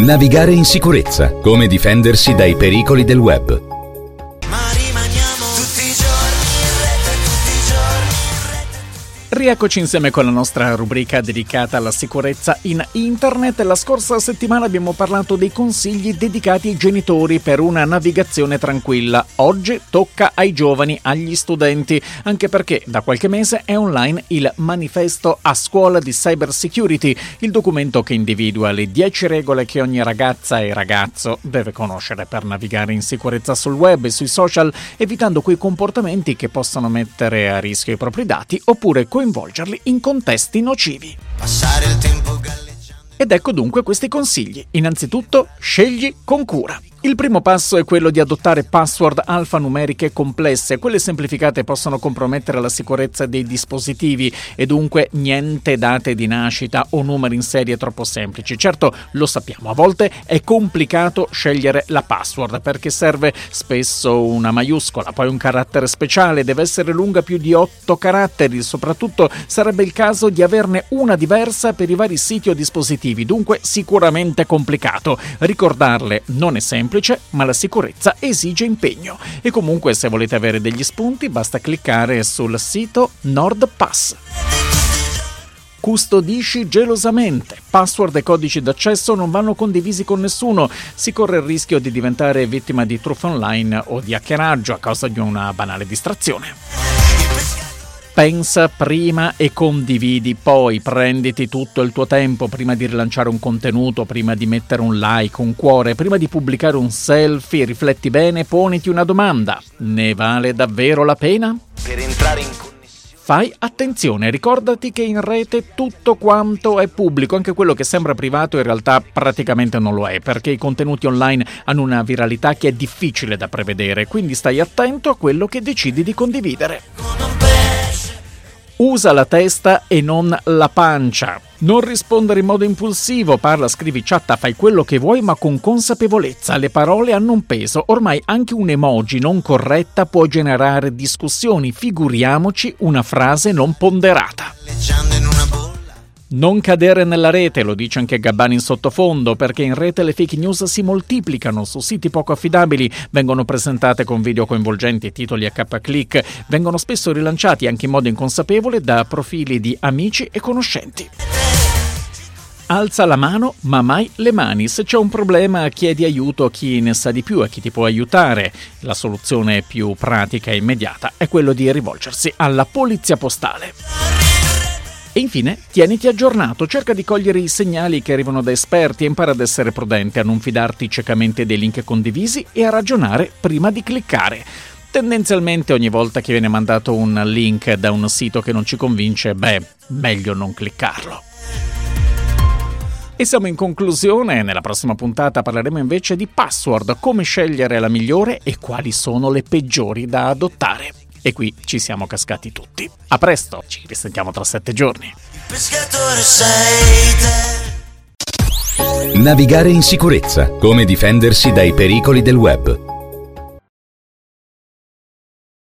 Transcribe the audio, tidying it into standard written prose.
Navigare in sicurezza. Come difendersi dai pericoli del web. Rieccoci insieme con la nostra rubrica dedicata alla sicurezza in internet. La scorsa settimana abbiamo parlato dei consigli dedicati ai genitori per una navigazione tranquilla. Oggi tocca ai giovani, agli studenti, anche perché da qualche mese è online il manifesto a scuola di cyber security, il documento che individua le 10 regole che ogni ragazza e ragazzo deve conoscere per navigare in sicurezza sul web e sui social, evitando quei comportamenti che possono mettere a rischio i propri dati oppure coinvolgerli in contesti nocivi. Passare il tempo galleggiando. Ed ecco dunque questi consigli. Innanzitutto, scegli con cura. Il primo passo è quello di adottare password alfanumeriche complesse. Quelle semplificate possono compromettere la sicurezza dei dispositivi e dunque niente date di nascita o numeri in serie troppo semplici. Certo, lo sappiamo, a volte è complicato scegliere la password perché serve spesso una maiuscola, poi un carattere speciale, deve essere lunga più di 8 caratteri, soprattutto sarebbe il caso di averne una diversa per i vari siti o dispositivi, dunque sicuramente complicato. Ricordarle non è semplice, ma la sicurezza esige impegno. E comunque, se volete avere degli spunti, basta cliccare sul sito NordPass. Custodisci gelosamente. Password e codici d'accesso non vanno condivisi con nessuno. Si corre il rischio di diventare vittima di truffe online o di hackeraggio a causa di una banale distrazione. Pensa prima e condividi poi, prenditi tutto il tuo tempo prima di rilanciare un contenuto, prima di mettere un like, un cuore, prima di pubblicare un selfie, rifletti bene, poniti una domanda. Ne vale davvero la pena? Per entrare in connessione. Fai attenzione, ricordati che in rete tutto quanto è pubblico, anche quello che sembra privato in realtà praticamente non lo è, perché i contenuti online hanno una viralità che è difficile da prevedere, quindi stai attento a quello che decidi di condividere. Usa la testa e non la pancia. Non rispondere in modo impulsivo, parla, scrivi, chatta, fai quello che vuoi ma con consapevolezza. Le parole hanno un peso, ormai anche un emoji non corretta può generare discussioni, figuriamoci una frase non ponderata. Non cadere nella rete, lo dice anche Gabbani in sottofondo, perché in rete le fake news si moltiplicano, su siti poco affidabili, vengono presentate con video coinvolgenti e titoli a K-click, vengono spesso rilanciati anche in modo inconsapevole da profili di amici e conoscenti. Alza la mano, ma mai le mani. Se c'è un problema, chiedi aiuto a chi ne sa di più, a chi ti può aiutare. La soluzione più pratica e immediata è quello di rivolgersi alla polizia postale. E infine, tieniti aggiornato, cerca di cogliere i segnali che arrivano da esperti e impara ad essere prudente, a non fidarti ciecamente dei link condivisi e a ragionare prima di cliccare. Tendenzialmente ogni volta che viene mandato un link da un sito che non ci convince, meglio non cliccarlo. E siamo in conclusione, nella prossima puntata parleremo invece di password, come scegliere la migliore e quali sono le peggiori da adottare. E qui ci siamo cascati tutti. A presto, ci risentiamo tra 7 giorni. Navigare in sicurezza. Come difendersi dai pericoli del web.